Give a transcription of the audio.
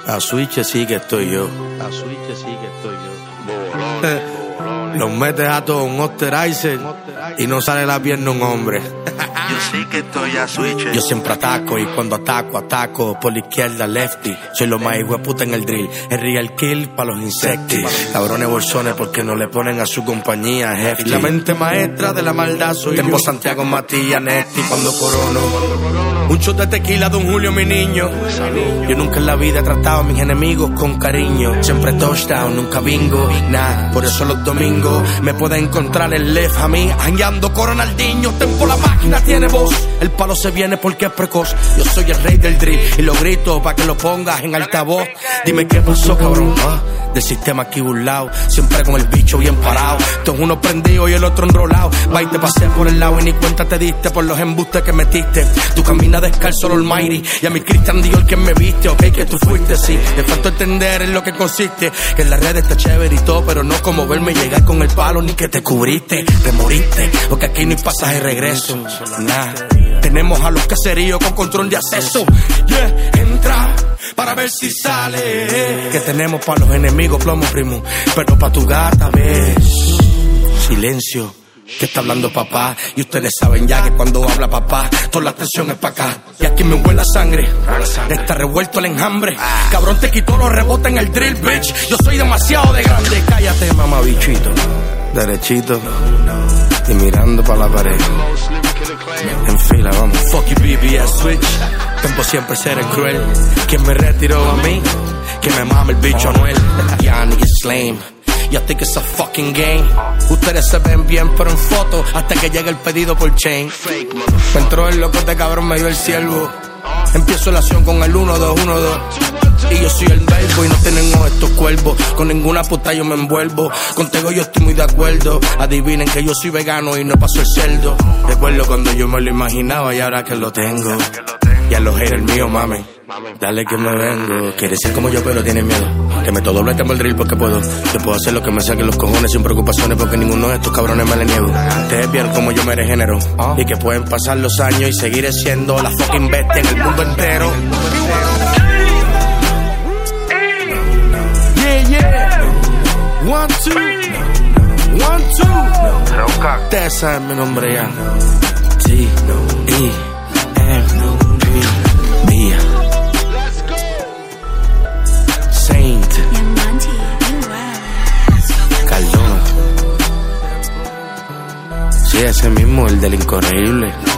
A Switch sí que estoy yo. Los metes a todos un osterizer y no sale la pierna un hombre. Yo sí que estoy a Switch. Yo siempre ataco y cuando ataco por la izquierda, lefty. Soy lo más hijueputa en el drill. El real kill pa' los insectos. Cabrones bolsones porque no le ponen a su compañía jefe. La mente maestra de la maldad soy Tempo Santiago, Matías, Nesti cuando corono. Un shot de tequila, Don Julio, mi niño. Yo nunca en la vida he tratado a mis enemigos con cariño. Siempre touchdown, nunca bingo. Nah, por eso los domingos me pueden encontrar el left a mí, jangueando con Ronaldinho. Tempo la máquina tiene voz. El palo se viene porque es precoz. Yo soy el rey del drill y lo grito pa' que lo pongas en altavoz. Dime qué pasó, cabrón. Del sistema aquí burlao, siempre con el bicho bien parado. Todos uno prendido y el otro enrolado. Va y te pasé por el lado y ni cuenta te diste por los embustes que metiste. Tú caminas descalzo al Almighty y a mi Christian Dior quien me viste. Ok, que tú fuiste, sí. Te faltó entender en lo que consiste. Que en la red está chévere y todo, pero no como verme llegar con el palo ni que te cubriste. Te moriste, porque aquí no hay pasaje de regreso. Nah, tenemos a los caseríos con control de acceso. Yeah, entra para ver si sale. Que tenemos para los enemigos plomo, primo, pero pa' tu gata ves. Silencio, que está hablando papá. Y ustedes saben ya que cuando habla papá, toda la atención es pa' acá. Y aquí me huele la sangre, está revuelto el enjambre. Cabrón, te quitó los rebotes en el drill, bitch. Yo soy demasiado de grande. Cállate, mamá bichito. Derechito y mirando pa' la pared. En fila, vamos. Fuck you, BBS Switch. Tempo siempre ser el cruel. Quien me retiró a mí, que me mame el bicho Anuel. Yanni is lame. Yo think it's a fucking game. Ustedes se ven bien, pero en foto, hasta que llegue el pedido por chain. Me entró el loco, este cabrón me dio el ciervo. Empiezo la acción con el 1-2-1-2. Y yo soy el verbo y no tenemos estos cuervos. Con ninguna puta yo me envuelvo. Contigo yo estoy muy de acuerdo. Adivinen que yo soy vegano y no paso el cerdo. Recuerdo cuando yo me lo imaginaba y ahora que lo tengo. Y a los haters míos, mame, dale que me vengo. Quiere ser como yo pero tiene miedo. Que me todo doble tempo el drill porque puedo. Yo puedo hacer lo que me saque los cojones sin preocupaciones porque ninguno de estos cabrones me le niego. Ustedes vieron como yo me regenero. Y que pueden pasar los años y seguiré siendo la fucking bestia en el mundo entero. Yeah. 1, 2. 1, 2. Ustedes saben mi nombre ya. T-E Mia Saint Cardona. Sí, ese mismo, el del incorregible.